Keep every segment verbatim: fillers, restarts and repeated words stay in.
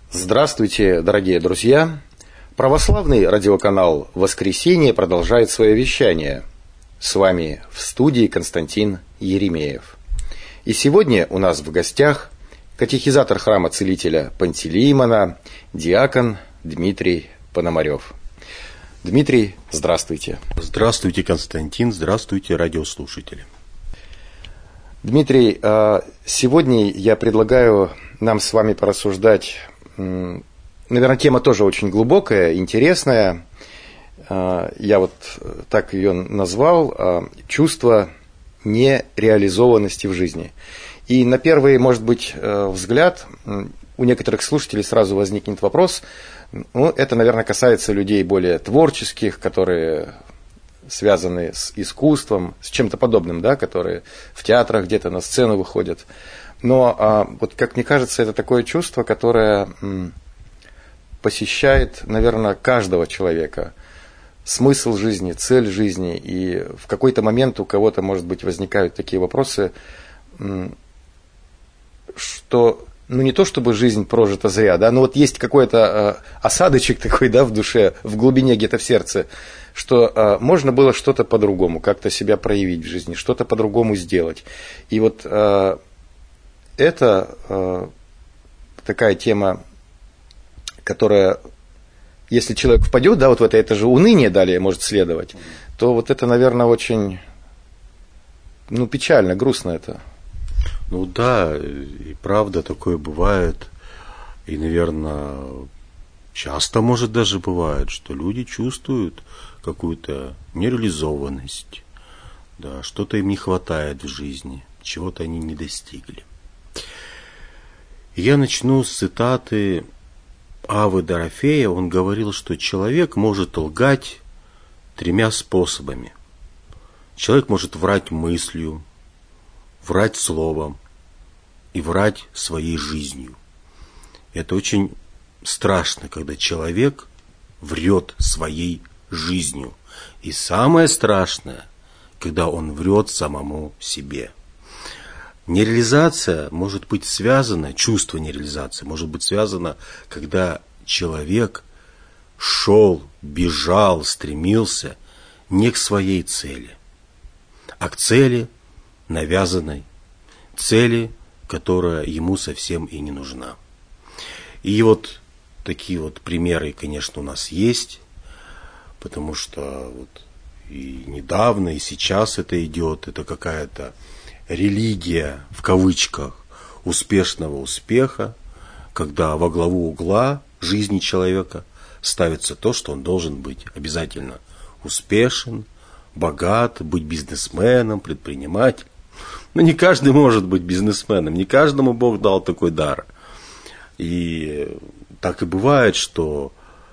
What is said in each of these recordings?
Здравствуйте, дорогие друзья! Православный радиоканал «Воскресенье» продолжает свое вещание. С вами в студии Константин Еремеев. И сегодня у нас в гостях катехизатор храма Целителя Пантелеимона, диакон Дмитрий Пономарев. Дмитрий, здравствуйте. Здравствуйте, Константин, здравствуйте, радиослушатели. Дмитрий, сегодня я предлагаю нам с вами порассуждать. Наверное, тема тоже очень глубокая, интересная. Я вот так ее назвал: чувство нереализованности в жизни. И на первый, может быть, взгляд у некоторых слушателей сразу возникнет вопрос. Ну, это, наверное, касается людей более творческих, которые связаны с искусством, с чем-то подобным, да, которые в театрах где-то на сцену выходят. Но а, вот, как мне кажется, это такое чувство, которое м, посещает, наверное, каждого человека. Смысл жизни, цель жизни. И в какой-то момент у кого-то, может быть, возникают такие вопросы, м, что, ну, не то чтобы жизнь прожита зря, да, но вот есть какой-то а, осадочек такой, да, в душе, в глубине где-то в сердце, что а, можно было что-то по-другому, как-то себя проявить в жизни, что-то по-другому сделать. И вот а, это э, такая тема, которая, если человек впадет, да, вот в это, это же уныние далее может следовать, то вот это, наверное, очень, ну, печально, грустно это. Ну да, и правда такое бывает, и, наверное, часто, может, даже бывает, что люди чувствуют какую-то нереализованность, да, что-то им не хватает в жизни, чего-то они не достигли. Я начну с цитаты Аввы Дорофея. Он говорил, что человек может лгать тремя способами. Человек может врать мыслью, врать словом и врать своей жизнью. Это очень страшно, когда человек врет своей жизнью. И самое страшное, когда он врет самому себе. Нереализация может быть связана, чувство нереализации может быть связано, когда человек шел, бежал, стремился не к своей цели, а к цели навязанной, цели, которая ему совсем и не нужна. И вот такие вот примеры, конечно, у нас есть, потому что вот и недавно, и сейчас это идет, это какая-то религия, в кавычках, успешного успеха, когда во главу угла жизни человека ставится то, что он должен быть обязательно успешен, богат, быть бизнесменом, предпринимателем. Но не каждый может быть бизнесменом, не каждому Бог дал такой дар. И так и бывает, что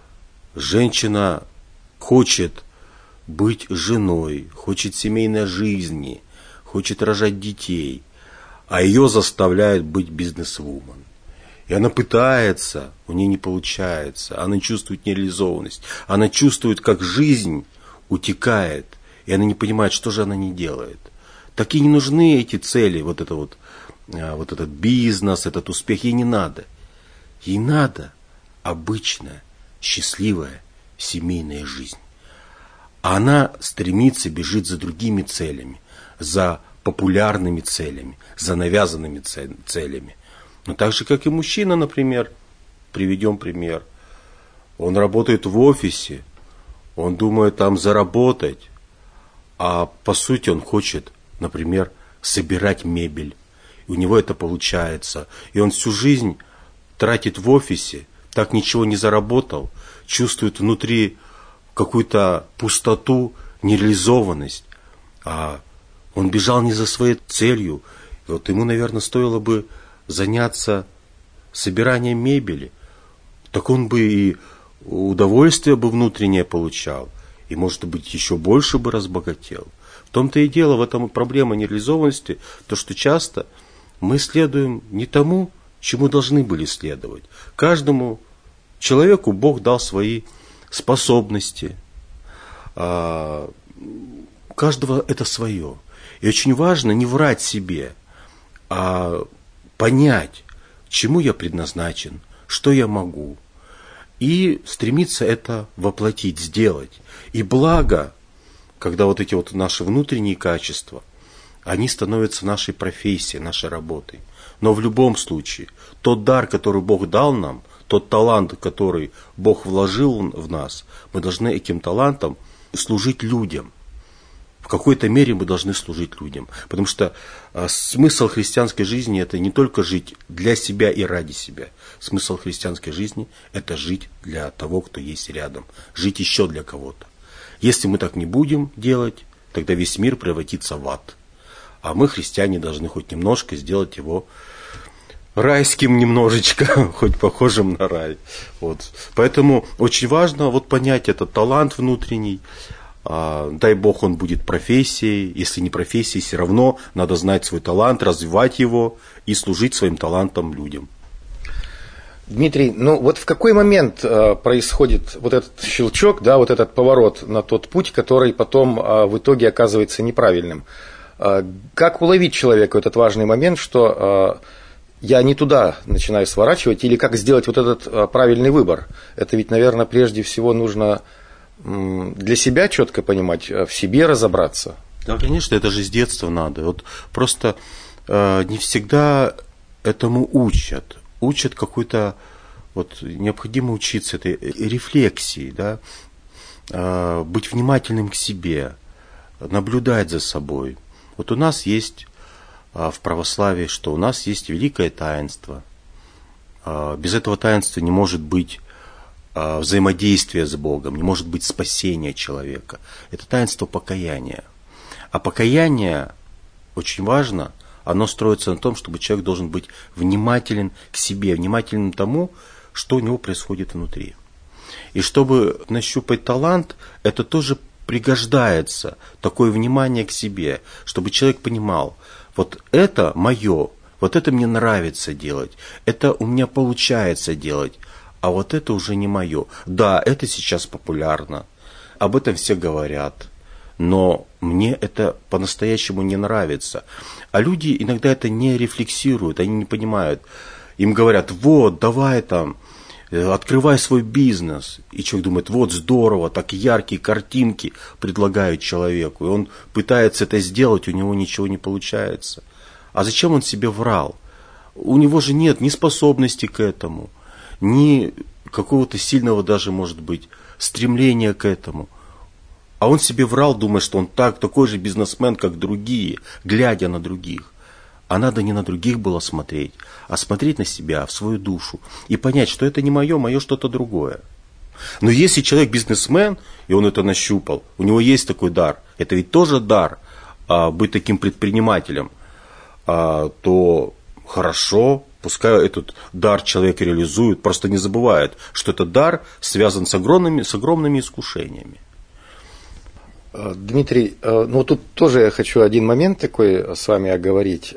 женщина хочет быть женой, хочет семейной жизни, хочет рожать детей, а ее заставляют быть бизнесвумен. И она пытается, у нее не получается, она чувствует нереализованность, она чувствует, как жизнь утекает, и она не понимает, что же она не делает. Так ей не нужны эти цели, вот, это вот, вот этот бизнес, этот успех, ей не надо. Ей надо обычная, счастливая семейная жизнь. А она стремится, бежит за другими целями, за популярными целями, за навязанными целями. Но так же, как и мужчина, например, приведем пример. Он работает в офисе, он думает там заработать, а по сути он хочет, например, собирать мебель. И у него это получается. И он всю жизнь тратит в офисе, так ничего не заработал, чувствует внутри какую-то пустоту, нереализованность. А он бежал не за своей целью. И вот ему, наверное, стоило бы заняться собиранием мебели. Так он бы и удовольствие бы внутреннее получал. И, может быть, еще больше бы разбогател. В том-то и дело, в этом и проблема нереализованности, то, что часто мы следуем не тому, чему должны были следовать. Каждому человеку Бог дал свои способности. У каждого это свое. И очень важно не врать себе, а понять, чему я предназначен, что я могу. И стремиться это воплотить, сделать. И благо, когда вот эти вот наши внутренние качества, они становятся нашей профессией, нашей работой. Но в любом случае, тот дар, который Бог дал нам, тот талант, который Бог вложил в нас, мы должны этим талантом служить людям. В какой-то мере мы должны служить людям. Потому что а, смысл христианской жизни – это не только жить для себя и ради себя. Смысл христианской жизни – это жить для того, кто есть рядом. Жить еще для кого-то. Если мы так не будем делать, тогда весь мир превратится в ад. А мы, христиане, должны хоть немножко сделать его райским немножечко, хоть похожим на рай. Вот. Поэтому очень важно вот понять этот талант внутренний. А, дай Бог, он будет профессией. Если не профессией, все равно надо знать свой талант, развивать его и служить своим талантом людям. Дмитрий, ну вот в какой момент э, происходит вот этот щелчок, да, вот этот поворот на тот путь, который потом э, в итоге оказывается неправильным? Э, как уловить человеку этот важный момент, что э, я не туда начинаю сворачивать, или как сделать вот этот э, правильный выбор? Это ведь, наверное, прежде всего нужно э, для себя четко понимать, э, в себе разобраться. Да, конечно, это же с детства надо. Вот просто э, не всегда этому учат. Учат какой-то, вот необходимо учиться этой рефлексии, да, э, быть внимательным к себе, наблюдать за собой. Вот у нас есть э, в православии, что у нас есть великое таинство. Э, без этого таинства не может быть э, взаимодействия с Богом, не может быть спасения человека. Это таинство покаяния. А покаяние очень важно. Оно строится на том, чтобы человек должен быть внимателен к себе, внимателен к тому, что у него происходит внутри. И чтобы нащупать талант, это тоже пригождается, такое внимание к себе, чтобы человек понимал, вот это мое, вот это мне нравится делать, это у меня получается делать, а вот это уже не мое. Да, это сейчас популярно, об этом все говорят. Но мне это по-настоящему не нравится. А люди иногда это не рефлексируют, они не понимают. Им говорят, вот, давай там, открывай свой бизнес. И человек думает, вот здорово, так яркие картинки предлагают человеку. И он пытается это сделать, у него ничего не получается. А зачем он себе врал? У него же нет ни способности к этому, ни какого-то сильного даже, может быть, стремления к этому. А он себе врал, думая, что он так, такой же бизнесмен, как другие, глядя на других. А надо не на других было смотреть, а смотреть на себя, в свою душу. И понять, что это не мое, мое что-то другое. Но если человек бизнесмен, и он это нащупал, у него есть такой дар, это ведь тоже дар, а, быть таким предпринимателем, а, то хорошо, пускай этот дар человек реализует, просто не забывает, что этот дар связан с огромными, с огромными искушениями. Дмитрий, ну тут тоже я хочу один момент такой с вами оговорить.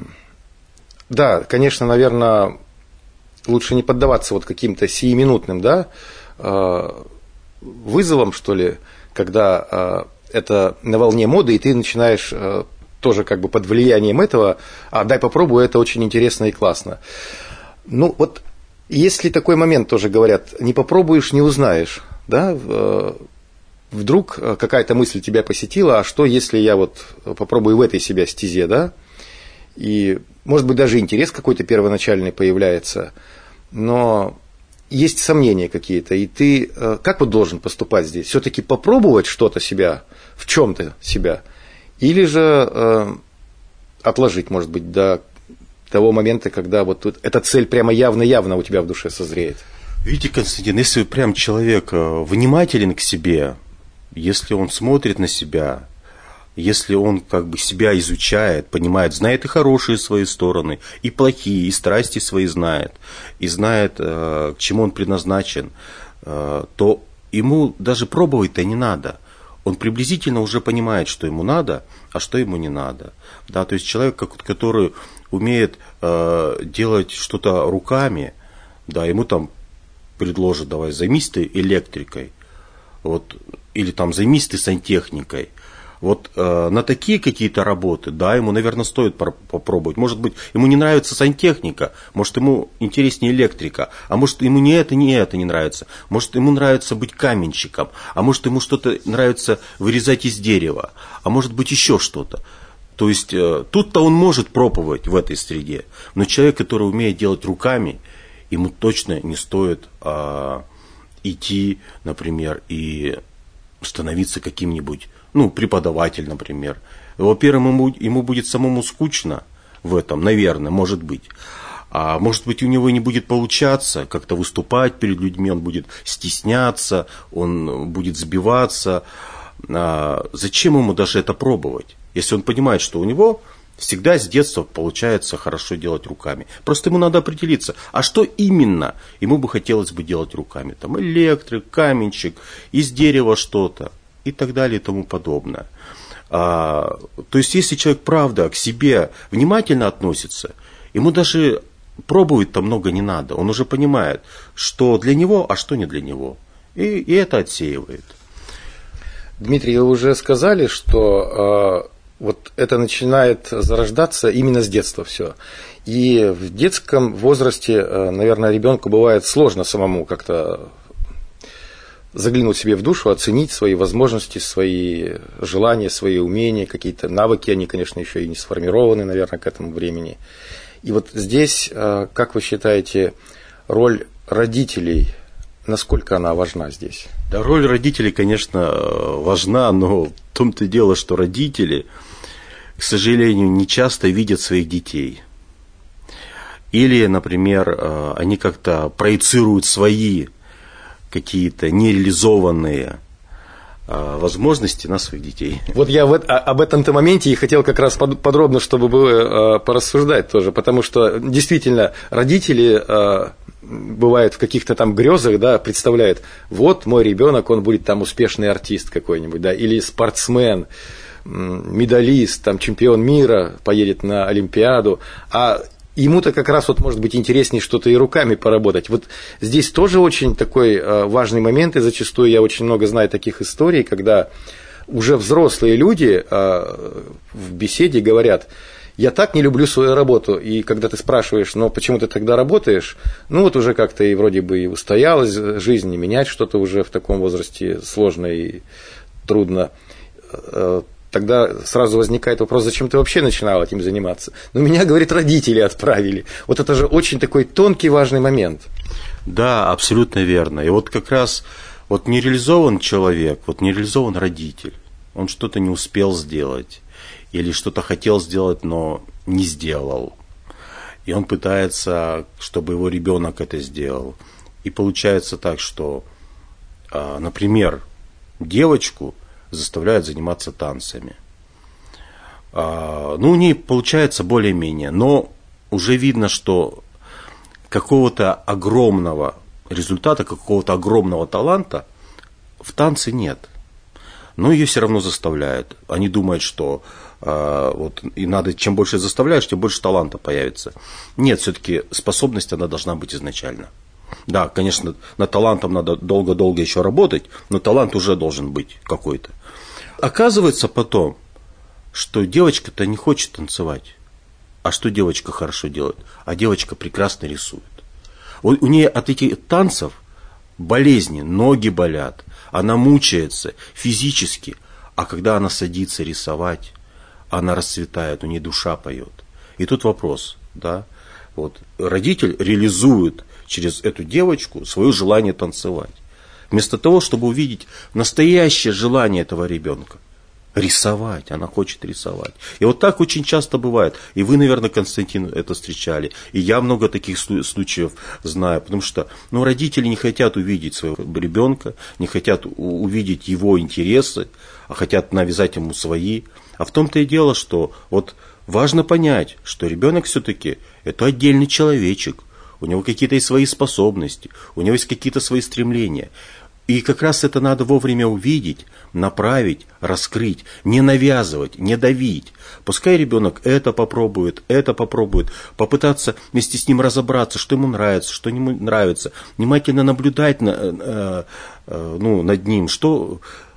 Да, конечно, наверное, лучше не поддаваться вот каким-то сиюминутным, да, вызовам, что ли, когда это на волне моды, и ты начинаешь тоже как бы под влиянием этого, а дай попробую, это очень интересно и классно. Ну вот, если такой момент тоже говорят, не попробуешь, не узнаешь, да, вдруг какая-то мысль тебя посетила, а что, если я вот попробую в этой себя стезе, да, и, может быть, даже интерес какой-то первоначальный появляется, но есть сомнения какие-то, и ты как вот должен поступать здесь? Все-таки попробовать что-то себя, в чем-то себя, или же э, отложить, может быть, до того момента, когда вот тут эта цель прямо явно-явно у тебя в душе созреет? Видите, Константин, если прям человек внимателен к себе, если он смотрит на себя, если он как бы себя изучает, понимает, знает и хорошие свои стороны, и плохие, и страсти свои знает, и знает, к чему он предназначен, то ему даже пробовать-то не надо. Он приблизительно уже понимает, что ему надо, а что ему не надо. Да, то есть человек, который умеет делать что-то руками, да, ему там предложат, давай, займись ты электрикой, вот, или там займись ты сантехникой, Вот э, на такие какие-то работы, да, ему, наверное, стоит попробовать. Может быть, ему не нравится сантехника, может, ему интереснее электрика, а может, ему не это, не это не нравится. Может, ему нравится быть каменщиком, а может, ему что-то нравится вырезать из дерева, а может быть, еще что-то. То есть, э, тут-то он может пробовать в этой среде, но человек, который умеет делать руками, ему точно не стоит э, идти, например, и становиться каким-нибудь, ну, преподаватель, например. Во-первых, ему, ему будет самому скучно в этом, наверное, может быть. А может быть, у него не будет получаться как-то выступать перед людьми, он будет стесняться, он будет сбиваться. А зачем ему даже это пробовать, если он понимает, что у него всегда с детства получается хорошо делать руками. Просто ему надо определиться, а что именно ему бы хотелось бы делать руками. Там электрик, каменщик, из дерева что-то и так далее и тому подобное. А, то есть, если человек, правда, к себе внимательно относится, ему даже пробовать-то много не надо. Он уже понимает, что для него, а что не для него. И, и это отсеивает. Дмитрий, вы уже сказали, что э, вот это начинает зарождаться именно с детства все. И в детском возрасте, э, наверное, ребенку бывает сложно самому как-то заглянуть себе в душу, оценить свои возможности, свои желания, свои умения, какие-то навыки, они, конечно, еще и не сформированы, наверное, к этому времени. И вот здесь, как вы считаете, роль родителей, насколько она важна здесь? Да, роль родителей, конечно, важна, но в том-то и дело, что родители, к сожалению, не часто видят своих детей. Или, например, они как-то проецируют свои какие-то нереализованные а, возможности на своих детей. Вот я в, об этом-то моменте и хотел как раз под, подробно, чтобы было а, порассуждать тоже, потому что действительно родители а, бывают в каких-то там грезах, да, представляют, вот мой ребенок, он будет там успешный артист какой-нибудь, да, или спортсмен, медалист, там чемпион мира, поедет на Олимпиаду, а ему-то как раз вот может быть интереснее что-то и руками поработать. Вот здесь тоже очень такой важный момент, и зачастую я очень много знаю таких историй, когда уже взрослые люди в беседе говорят: я так не люблю свою работу, и когда ты спрашиваешь, ну почему ты тогда работаешь, ну вот уже как-то и вроде бы и устоялась жизнь, и менять что-то уже в таком возрасте сложно и трудно. Тогда сразу возникает вопрос, зачем ты вообще начинал этим заниматься? Ну, меня, говорит, родители отправили. Вот это же очень такой тонкий, важный момент. Да, абсолютно верно. И вот как раз вот нереализован человек, вот нереализован родитель. Он что-то не успел сделать. Или что-то хотел сделать, но не сделал. И он пытается, чтобы его ребенок это сделал. И получается так, что, например, девочку заставляют заниматься танцами. Ну, у ней получается более-менее, но уже видно, что какого-то огромного результата, какого-то огромного таланта в танце нет. Но ее все равно заставляют. Они думают, что вот, и надо, чем больше заставляешь, тем больше таланта появится. Нет, все-таки способность она должна быть изначально. Да, конечно, над талантом надо долго-долго еще работать, но талант уже должен быть какой-то. Оказывается потом, что девочка-то не хочет танцевать. А что девочка хорошо делает? А девочка прекрасно рисует. У, у нее от этих танцев болезни, ноги болят, она мучается физически. А когда она садится рисовать, она расцветает, у нее душа поет. И тут вопрос, да, вот, родитель реализует через эту девочку свое желание танцевать. Вместо того, чтобы увидеть настоящее желание этого ребенка. Рисовать, она хочет рисовать. И вот так очень часто бывает. И вы, наверное, Константин, это встречали. И я много таких случаев знаю. Потому что ну, родители не хотят увидеть своего ребенка, не хотят увидеть его интересы, а хотят навязать ему свои. А в том-то и дело, что вот важно понять, что ребенок все-таки это отдельный человечек. У него какие-то есть свои способности, у него есть какие-то свои стремления. И как раз это надо вовремя увидеть, направить, раскрыть, не навязывать, не давить. Пускай ребенок это попробует, это попробует, попытаться вместе с ним разобраться, что ему нравится, что ему нравится, внимательно наблюдать на, э, э, ну, над ним, что,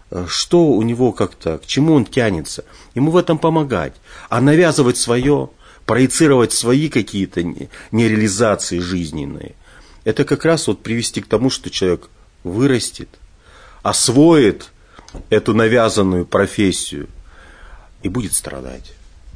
что у него как-то, к чему он тянется. Ему в этом помогать. А навязывать свое, проецировать свои какие-то нереализации жизненные, это как раз вот привести к тому, что человек вырастет, освоит эту навязанную профессию и будет страдать.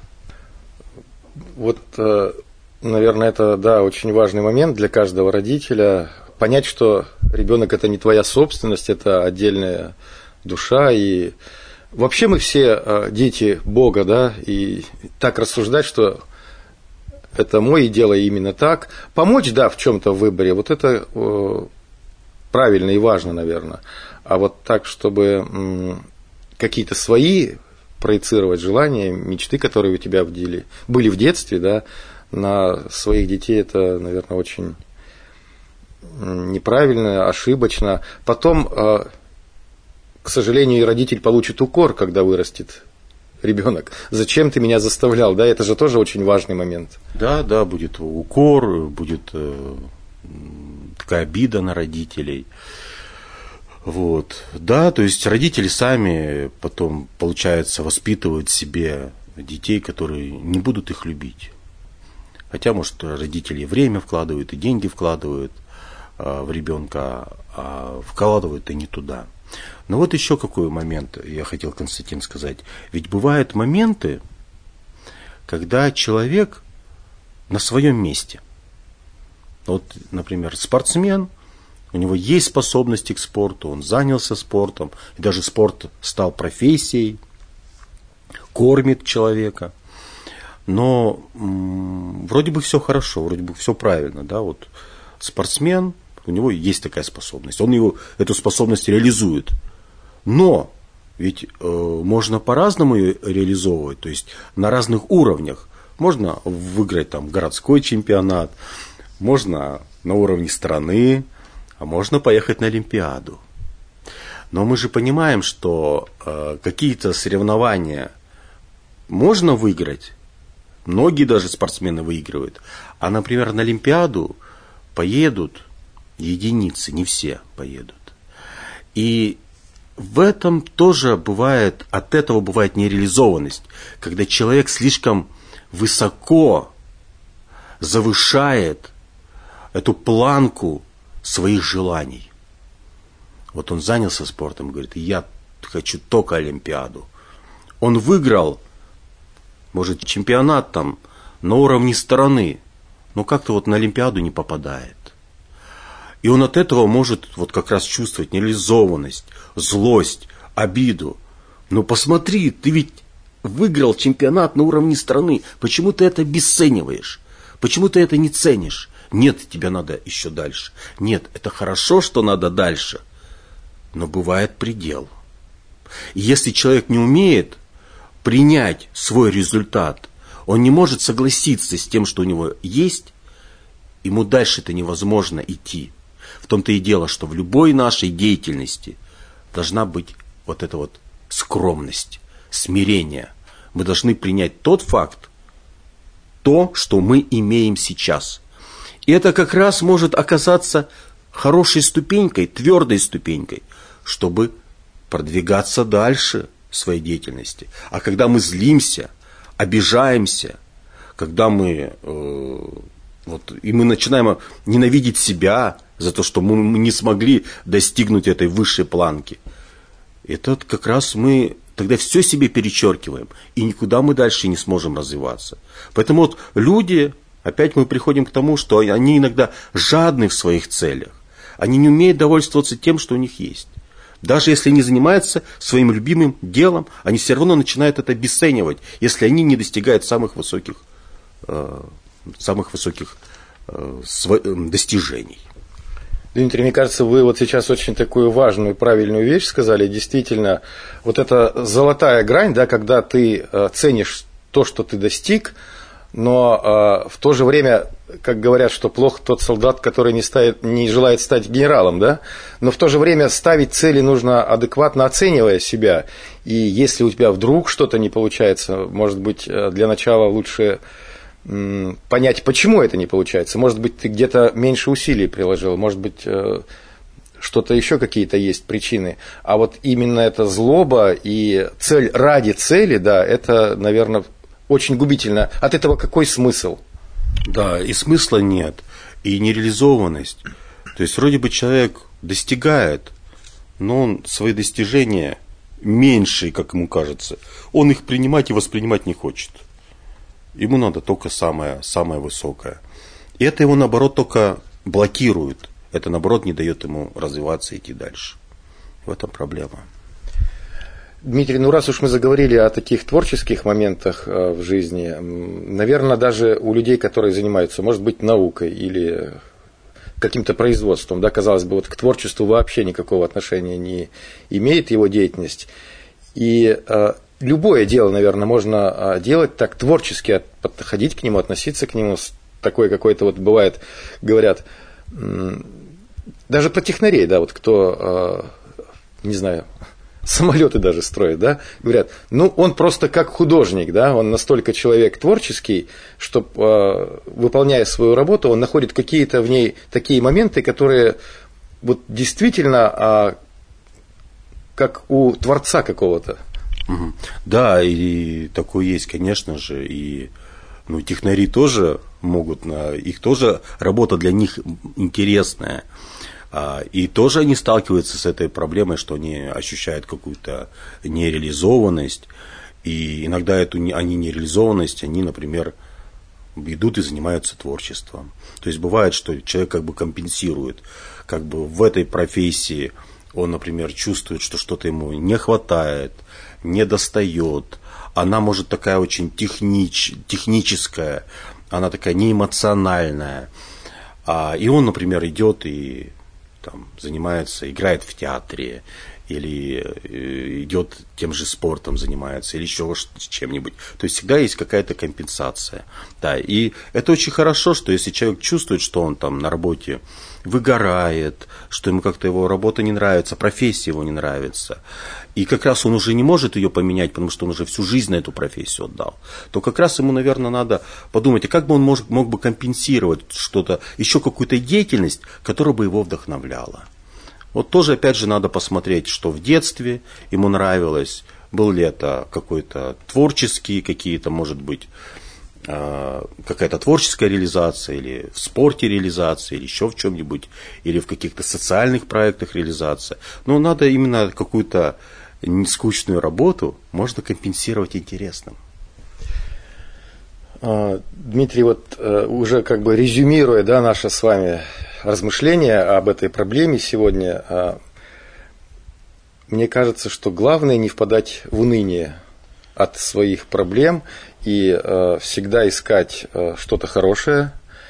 Вот, наверное, это, да, очень важный момент для каждого родителя. Понять, что ребенок это не твоя собственность, это отдельная душа. И вообще мы все дети Бога, да, и так рассуждать, что это мой и делай именно так. Помочь, да, в чем-то в выборе, вот это правильно и важно, наверное. А вот так, чтобы какие-то свои проецировать желания, мечты, которые у тебя были в детстве, да, на своих детей, это, наверное, очень неправильно, ошибочно. Потом, к сожалению, и родитель получит укор, когда вырастет ребенок. Зачем ты меня заставлял? Да, это же тоже очень важный момент. Да, да, будет укор, будет такая обида на родителей. Вот. Да, то есть родители сами потом, получается, воспитывают в себе детей, которые не будут их любить. Хотя, может, родители время вкладывают и деньги вкладывают в ребенка, а вкладывают и не туда. Но вот еще какой момент я хотел, Константин, сказать. Ведь бывают моменты, когда человек на своем месте. Вот, например, спортсмен, у него есть способности к спорту, он занялся спортом, и даже спорт стал профессией, кормит человека. Но м- вроде бы все хорошо, вроде бы все правильно. Да? Вот спортсмен, у него есть такая способность, он его, эту способность реализует. Но ведь э, можно по-разному ее реализовывать, то есть на разных уровнях. Можно выиграть там городской чемпионат, можно на уровне страны, а можно поехать на Олимпиаду. Но мы же понимаем, что э, какие-то соревнования можно выиграть, многие даже спортсмены выигрывают, а, например, на Олимпиаду поедут единицы, не все поедут. И в этом тоже бывает, от этого бывает нереализованность, когда человек слишком высоко завышает эту планку своих желаний. Вот он занялся спортом, говорит, я хочу только Олимпиаду. Он выиграл, может, чемпионат там на уровне страны, но как-то вот на Олимпиаду не попадает. И он от этого может вот как раз чувствовать нереализованность, злость, обиду. Но посмотри, ты ведь выиграл чемпионат на уровне страны. Почему ты это обесцениваешь? Почему ты это не ценишь? Нет, тебе надо еще дальше. Нет, это хорошо, что надо дальше. Но бывает предел. И если человек не умеет принять свой результат, он не может согласиться с тем, что у него есть, ему дальше-то невозможно идти. В том-то и дело, что в любой нашей деятельности должна быть вот эта вот скромность, смирение. Мы должны принять тот факт, то, что мы имеем сейчас. И это как раз может оказаться хорошей ступенькой, твердой ступенькой, чтобы продвигаться дальше в своей деятельности. А когда мы злимся, обижаемся, когда мы, э, вот, и мы начинаем ненавидеть себя за то, что мы не смогли достигнуть этой высшей планки, это как раз мы тогда все себе перечеркиваем, и никуда мы дальше не сможем развиваться. Поэтому вот люди, опять мы приходим к тому, что они иногда жадны в своих целях. Они не умеют довольствоваться тем, что у них есть. Даже если они занимаются своим любимым делом, они все равно начинают это обесценивать, если они не достигают самых высоких, э, самых высоких э, достижений. Дмитрий, мне кажется, вы вот сейчас очень такую важную, правильную вещь сказали. Действительно, вот эта золотая грань, да, когда ты ценишь то, что ты достиг, но в то же время, как говорят, что плох тот солдат, который не, ставит, не желает стать генералом, да, но в то же время ставить цели нужно адекватно оценивая себя. И если у тебя вдруг что-то не получается, может быть, для начала лучше понять, почему это не получается. Может быть, ты где-то меньше усилий приложил, может быть, что-то еще какие-то есть причины. А вот именно эта злоба и цель ради цели, да, это, наверное, очень губительно. От этого какой смысл? Да, и смысла нет, и нереализованность. То есть вроде бы человек достигает, но он свои достижения меньшие, как ему кажется, он их принимать и воспринимать не хочет. Ему надо только самое, самое высокое. И это его, наоборот, только блокирует. Это, наоборот, не дает ему развиваться и идти дальше. В этом проблема. Дмитрий, ну раз уж мы заговорили о таких творческих моментах в жизни, наверное, даже у людей, которые занимаются, может быть, наукой или каким-то производством, да, казалось бы, вот к творчеству вообще никакого отношения не имеет его деятельность. И э, любое дело, наверное, можно делать так творчески, подходить к нему, относиться к нему, такое какое-то вот бывает, говорят, даже про технарей, да, вот кто, э, не знаю, самолеты даже строят, да, говорят, ну, он просто как художник, да, он настолько человек творческий, что, э, выполняя свою работу, он находит какие-то в ней такие моменты, которые вот действительно э, как у творца какого-то. Угу. Да, и такое есть, конечно же, и ну, технари тоже могут, их тоже работа для них интересная. И тоже они сталкиваются с этой проблемой, что они ощущают какую-то нереализованность. И иногда эту они нереализованность, они, например, идут и занимаются творчеством. То есть бывает, что человек как бы компенсирует. Как бы в этой профессии он, например, чувствует, что что-то ему не хватает, не достает. Она может такая очень технич, техническая, она такая неэмоциональная. И он, например, идет и там, занимается, играет в театре, или идет тем же спортом занимается, или еще чем-нибудь. То есть всегда есть какая-то компенсация. Да, и это очень хорошо, что если человек чувствует, что он там на работе выгорает, что ему как-то его работа не нравится, профессия его не нравится, и как раз он уже не может ее поменять, потому что он уже всю жизнь на эту профессию отдал, то как раз ему, наверное, надо подумать, а как бы он мог, мог бы компенсировать что-то, еще какую-то деятельность, которая бы его вдохновляла. Вот тоже, опять же, надо посмотреть, что в детстве ему нравилось, был ли это какой-то творческий, какие-то, может быть, какая-то творческая реализация, или в спорте реализация, или еще в чем-нибудь, или в каких-то социальных проектах реализация. Но надо именно какую-то нескучную работу можно компенсировать интересным. Дмитрий, вот уже как бы резюмируя, да, наше с вами размышления об этой проблеме сегодня, мне кажется, что главное не впадать в уныние от своих проблем и всегда искать что-то хорошее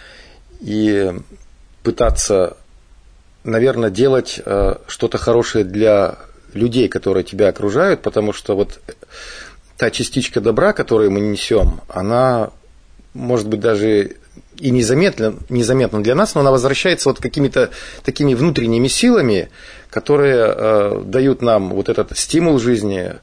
и пытаться, наверное, делать что-то хорошее для людей, которые тебя окружают, потому что вот та частичка добра, которую мы несем, она, может быть, даже и незаметна, незаметна для нас, но она возвращается вот какими-то такими внутренними силами, которые э, дают нам вот этот стимул жизни,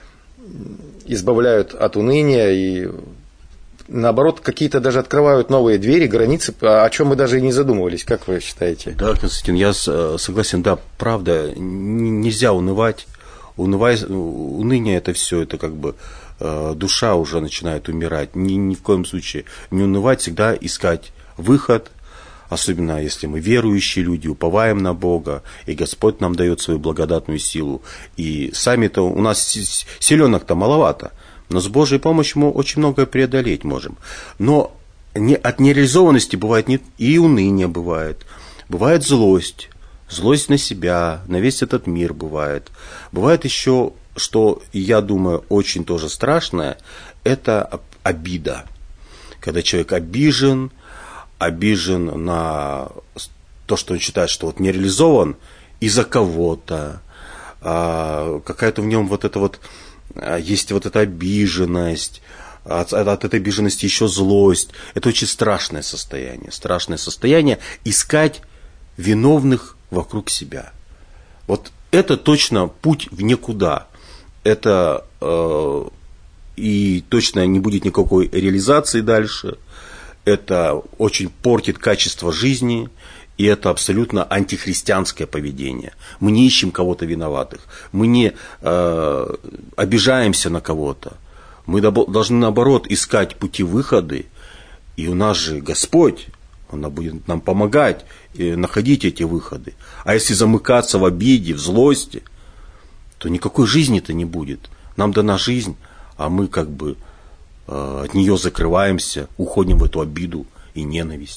избавляют от уныния и, наоборот, какие-то даже открывают новые двери, границы, о чем мы даже и не задумывались. Как вы считаете? Да, Константин, я согласен, да, правда, нельзя унывать. Унывай, уныние это все, это как бы э, душа уже начинает умирать. Ни, ни в коем случае не унывать, всегда искать выход, особенно если мы верующие люди, уповаем на Бога, и Господь нам дает свою благодатную силу. И сами-то у нас силенок-то маловато, но с Божьей помощью мы очень многое преодолеть можем. Но не, от нереализованности бывает не, и уныние бывает, бывает злость. Злость на себя, на весь этот мир бывает. Бывает еще, что, я думаю, очень тоже страшное, это обида. Когда человек обижен, обижен на то, что он считает, что вот не реализован из-за кого-то. Какая-то в нем вот это вот, есть вот эта обиженность, от, от этой обиженности еще злость. Это очень страшное состояние. Страшное состояние искать виновных вокруг себя. Вот это точно путь в никуда. Это э, и точно не будет никакой реализации дальше. Это очень портит качество жизни. И это абсолютно антихристианское поведение. Мы не ищем кого-то виноватых. Мы не э, обижаемся на кого-то. Мы должны, наоборот, искать пути выхода. И у нас же Господь, Он будет нам помогать находить эти выходы. А если замыкаться в обиде, в злости, то никакой жизни-то не будет. Нам дана жизнь, а мы как бы э, от нее закрываемся, уходим в эту обиду и ненависть.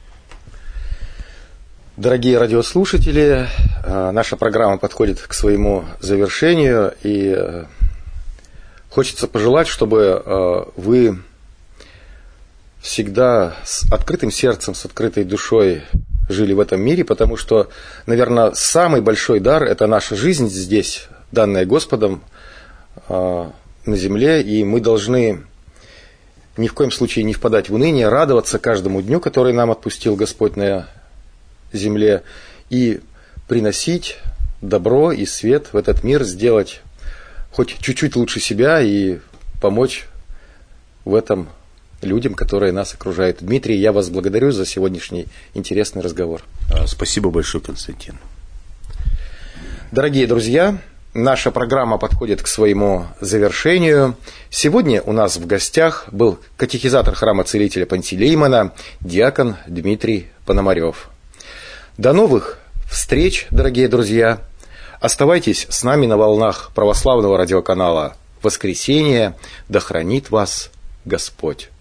Дорогие радиослушатели, наша программа подходит к своему завершению, и хочется пожелать, чтобы вы всегда с открытым сердцем, с открытой душой жили в этом мире, потому что, наверное, самый большой дар – это наша жизнь здесь, данная Господом на земле, и мы должны ни в коем случае не впадать в уныние, радоваться каждому дню, который нам отпустил Господь на земле, и приносить добро и свет в этот мир, сделать хоть чуть-чуть лучше себя и помочь в этом людям, которые нас окружают. Дмитрий, я вас благодарю за сегодняшний интересный разговор. Спасибо большое, Константин. Дорогие друзья, наша программа подходит к своему завершению. Сегодня у нас в гостях был катехизатор храма Целителя Пантелеймона, диакон Дмитрий Пономарев. До новых встреч, дорогие друзья. Оставайтесь с нами на волнах православного радиоканала «Воскресенье». Да хранит вас Господь.